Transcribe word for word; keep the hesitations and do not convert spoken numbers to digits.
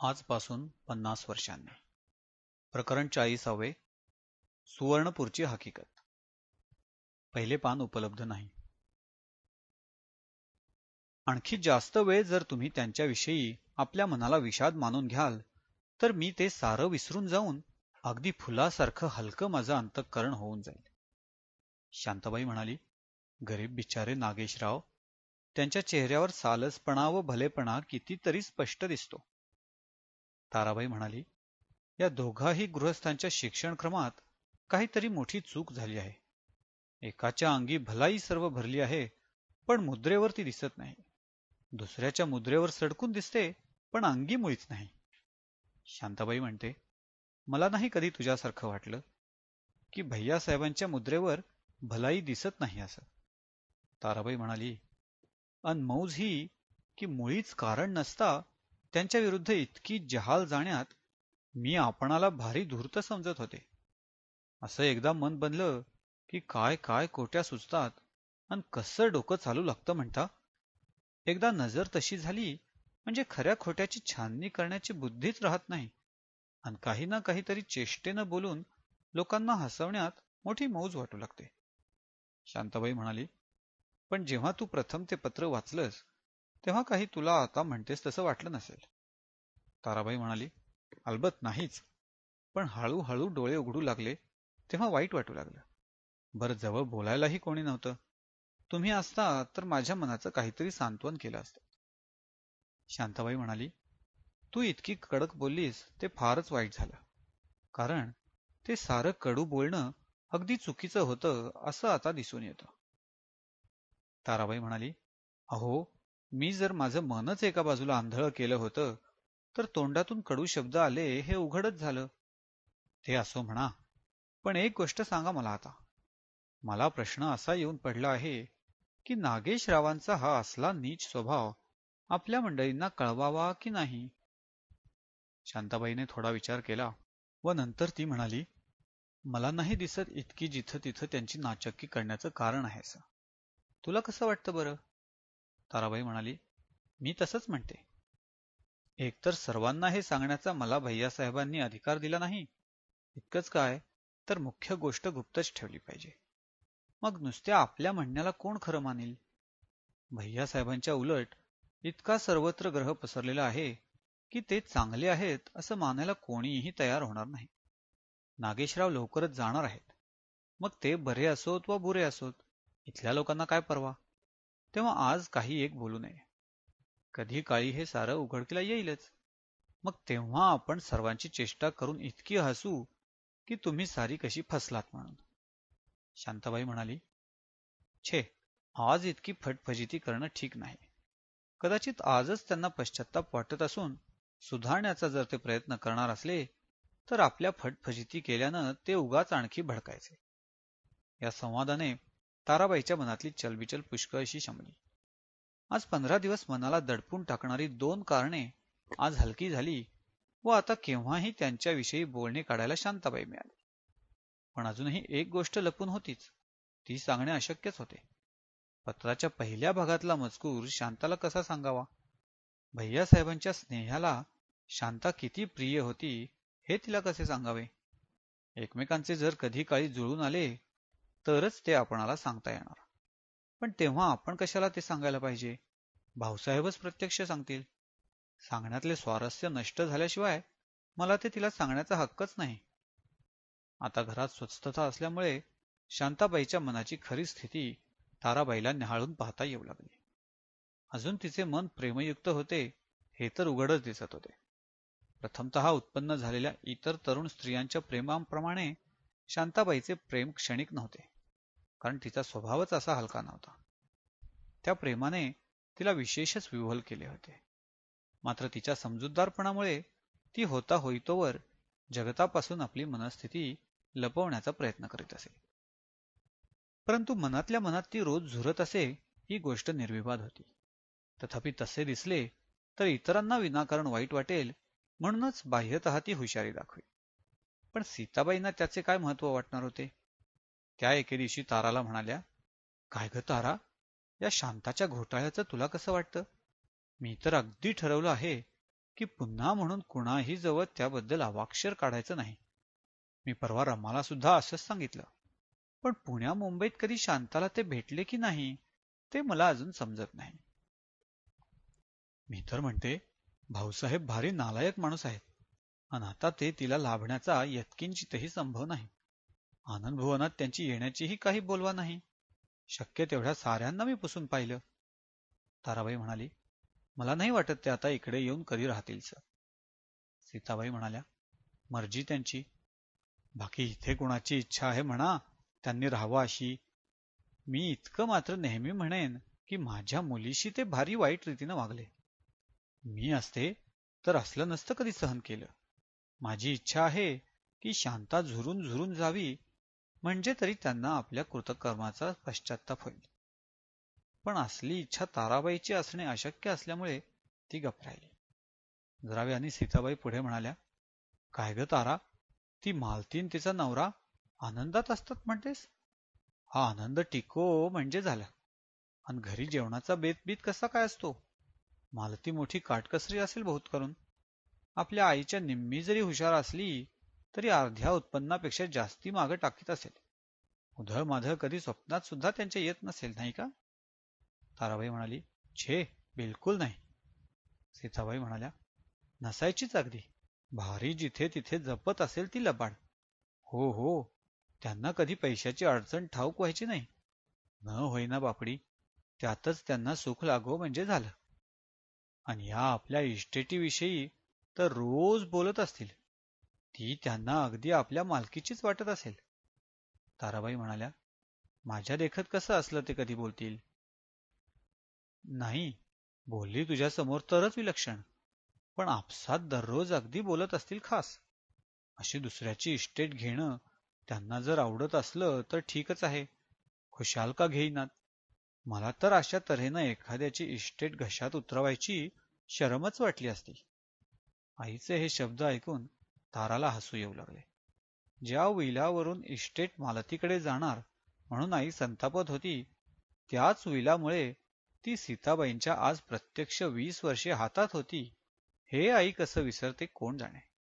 आजपासून पन्नास वर्षांनी. प्रकरण चाळीसावे. सुवर्णपूरची हकीकत. पहिले पान उपलब्ध नाही. आणखी जास्त वेळ जर तुम्ही त्यांच्याविषयी आपल्या मनाला विषाद मानून घ्याल तर मी ते सारं विसरून जाऊन अगदी फुलासारखं हलकं माझं अंतःकरण होऊन जाईल. शांताबाई म्हणाली, गरीब बिचारे नागेशराव, त्यांच्या चेहऱ्यावर सालसपणा व भलेपणा कितीतरी स्पष्ट दिसतो. ताराबाई म्हणाली, या दोघाही गृहस्थांच्या शिक्षणक्रमात काहीतरी मोठी चूक झाली आहे. एकाच्या अंगी भलाई सर्व भरली आहे, पण मुद्रेवर ती दिसत नाही. दुसऱ्याच्या मुद्रेवर सडकून दिसते, पण अंगी मुळीच नाही. शांताबाई म्हणते, मला नाही कधी तुझ्यासारखं वाटलं की भैयासाहेबांच्या मुद्रेवर भलाई दिसत नाही असं. ताराबाई म्हणाली, अन मौज ही की मुळीच कारण नसता त्यांच्या विरुद्ध इतकी जहाल जाण्यात मी आपणाला भारी धूर्त समजत होते. असं एकदा मन बनलं की काय काय कोट्या सुचतात आणि कसं डोकं चालू लागतं म्हणता. एकदा नजर तशी झाली म्हणजे खऱ्या खोट्याची छाननी करण्याची बुद्धीच राहत नाही आणि काही ना काहीतरी चेष्टेनं बोलून लोकांना हसवण्यात मोठी मौज वाटू लागते. शांताबाई म्हणाली, पण जेव्हा तू प्रथम ते पत्र वाचलंस तेव्हा काही तुला आता म्हणतेस तसं वाटलं नसेल. ताराबाई म्हणाली, अलबत नाहीच, पण हळूहळू डोळे उघडू लागले तेव्हा वाईट वाटू लागलं. बरं, जवळ बोलायलाही कोणी नव्हतं. तुम्ही असता तर माझ्या मनाचं काहीतरी सांत्वन केलं असतं. शांताबाई म्हणाली, तू इतकी कडक बोललीस ते फारच वाईट झालं, कारण ते सारं कडू बोलणं अगदी चुकीचं होतं असं आता दिसून येतं. ताराबाई म्हणाली, अहो, मी जर माझं मनच एका बाजूला आंधळं केलं होतं तर तोंडातून कडू शब्द आले हे उघडच झालं. ते असो म्हणा, पण एक गोष्ट सांगा मला आता. मला प्रश्न असा येऊन पडला आहे की नागेशरावांचा हा असला नीच स्वभाव आपल्या मंडळींना कळवावा की नाही. शांताबाईने थोडा विचार केला व नंतर ती म्हणाली, मला नाही दिसत इतकी जिथं तिथं त्यांची नाचक्की करण्याचं कारण आहे असं. तुला कसं वाटतं बरं? ताराबाई म्हणाली, मी तसंच म्हणते. एकतर सर्वांना हे सांगण्याचा मला भैयासाहेबांनी अधिकार दिला नाही. इतकंच काय, तर मुख्य गोष्ट गुप्तच ठेवली पाहिजे. मग नुसत्या आपल्या म्हणण्याला कोण खरं मानेल? भैयासाहेबांच्या उलट इतका सर्वत्र ग्रह पसरलेला आहे की ते चांगले आहेत असं मानायला कोणीही तयार होणार नाही. नागेशराव लवकरच जाणार आहेत. मग ते बरे असोत वा बुरे असोत, इथल्या लोकांना काय परवा. तेव्हा आज काही एक बोलू नये. कधी काळी हे सारं उघडकीला येईलच. मग तेव्हा आपण सर्वांची चेष्टा करून इतकी हसू की तुम्ही सारी कशी फसलात म्हणून. शांताबाई म्हणाली, छे, आज इतकी फटफजिती करणं ठीक नाही. कदाचित आजच त्यांना पश्चाताप वाटत असून सुधारण्याचा जर ते प्रयत्न करणार असले तर आपल्या फटफजिती केल्यानं ते उगाच आणखी भडकायचे. या संवादाने ताराबाईच्या मनातली चलबिचल पुष्कळशी शमली. आज पंधरा दिवस मनाला दडपून टाकणारी दोन कारणे आज हलकी झाली व आता केव्हाही त्यांच्याविषयी बोलणे काढायला शांताबाई मिळाली. पण अजूनही एक गोष्ट लपून होतीच, ती सांगणे अशक्यच होते. पत्राच्या पहिल्या भागातला मजकूर शांताला कसा सांगावा? भैयासाहेबांच्या स्नेहाला शांता किती प्रिय होती हे तिला कसे सांगावे? एकमेकांचे जर कधी काळी जुळून आले तरच ते आपणाला सांगता येणार. पण तेव्हा आपण कशाला ते सांगायला पाहिजे? भाऊसाहेबच प्रत्यक्ष सांगतील. सांगण्यातले स्वारस्य नष्ट झाल्याशिवाय मला ते तिला सांगण्याचा हक्कच नाही. आता घरात स्वस्थता असल्यामुळे शांताबाईच्या मनाची खरी स्थिती ताराबाईला न्याहाळून पाहता येऊ लागली. अजून तिचे मन प्रेमयुक्त होते हे तर उघडच दिसत होते. प्रथमतः उत्पन्न झालेल्या इतर तरुण स्त्रियांच्या प्रेमाप्रमाणे शांताबाईचे प्रेम क्षणिक नव्हते, कारण तिचा स्वभावच असा हलका नव्हता. त्या प्रेमाने तिला विशेषच विव्हल केले होते. मात्र तिच्या समजूतदारपणामुळे ती होता होईतोवर जगतापासून आपली मनस्थिती लपवण्याचा प्रयत्न करीत असे. परंतु मनातल्या मनात ती रोज झुरत असे ही गोष्ट निर्विवाद होती. तथापि तसे दिसले तर इतरांना विनाकारण वाईट वाटेल म्हणूनच बाह्यतः ती हुशारी दाखवी. पण सीताबाईंना त्याचे काय महत्व वाटणार होते? त्या एके दिवशी ताराला म्हणाल्या, काय ग तारा, या शांताच्या घोटाळ्याचं तुला कसं वाटतं? मी तर अगदी ठरवलं आहे की पुन्हा म्हणून कुणाही जवळ त्याबद्दल अवाक्षर काढायचं नाही. मी परवा रमाला सुद्धा असंच सांगितलं. पण पुण्या मुंबईत कधी शांताला ते भेटले की नाही ते मला अजून समजत नाही. मी तर म्हणते भाऊसाहेब भारी नालायक माणूस आहेत आणि आता ते तिला लाभण्याचा यत्किंचितही संभव नाही. आनंद भुवनात त्यांची येण्याचीही काही बोलवा नाही. शक्य तेवढ्या साऱ्यांना मी पुसून पाहिलं. ताराबाई म्हणाली, मला नाही वाटत ते आता इकडे येऊन कधी राहतील सर. सीताबाई म्हणाल्या, मर्जी त्यांची. बाकी इथे कुणाची इच्छा आहे म्हणा त्यांनी राहावं अशी. मी इतकं मात्र नेहमी म्हणेन की माझ्या मुलीशी ते भारी वाईट रीतीनं वागले. मी असते तर असलं नसतं कधी सहन केलं. माझी इच्छा आहे की शांता झुरून झुरून जावी, म्हणजे तरी त्यांना आपल्या कृतकर्माचा पश्चात्ताप होईल. पण असली इच्छा ताराबाईची असणे अशक्य असल्यामुळे ती गप्प राहिली. जरावे आणि सीताबाई पुढे म्हणाल्या, काय ग तारा, ती मालतीन तिचा नवरा आनंदात असतात म्हणतेस? हा आनंद टिको म्हणजे झाला. आणि घरी जेवणाचा बेत बीत कसा काय असतो? मालती मोठी काटकसरी असेल बहुत करून. आपल्या आईच्या निम्मी जरी हुशार असली तरी अर्ध्या उत्पन्नापेक्षा जास्ती मागं टाकीत असेल. उधळ माधळ कधी स्वप्नात सुद्धा त्यांच्या येत नसेल नाही का? ताराबाई म्हणाली, छे बिलकुल नाही. सीताबाई म्हणाल्या, नसायचीच अगदी. भारी जिथे तिथे जपत असेल ती लबाड. हो हो, त्यांना कधी पैशाची अडचण ठाऊक व्हायची नाही. न होईना बापडी, त्यातच त्यांना सुख लागो म्हणजे झालं. आणि या आपल्या इस्टेटीविषयी तर रोज बोलत असतील. ती त्यांना अगदी आपल्या मालकीचीच वाटत असेल. ताराबाई म्हणाल्या, माझ्या देखत कसं असलं ते कधी बोलतील? नाही, बोलली तुझ्या समोर तरच विलक्षण. पण आपसात दररोज अगदी बोलत असतील खास. अशी दुसऱ्याची इस्टेट घेणं त्यांना जर आवडत असलं तर ठीकच आहे. खुशाल का घेईनात? मला तर अशा तऱ्हेनं एखाद्याची इस्टेट घशात उतरवायची शरमच वाटली असती. आईचे हे शब्द ऐकून ताराला हसू येऊ लागले. ज्या विलावरून इस्टेट मालतीकडे जाणार म्हणून आई संतापत होती, त्याच विलामुळे ती सीताबाईंच्या आज प्रत्यक्ष वीस वर्षे हातात होती, हे आई कसं विसरते कोण जाणे.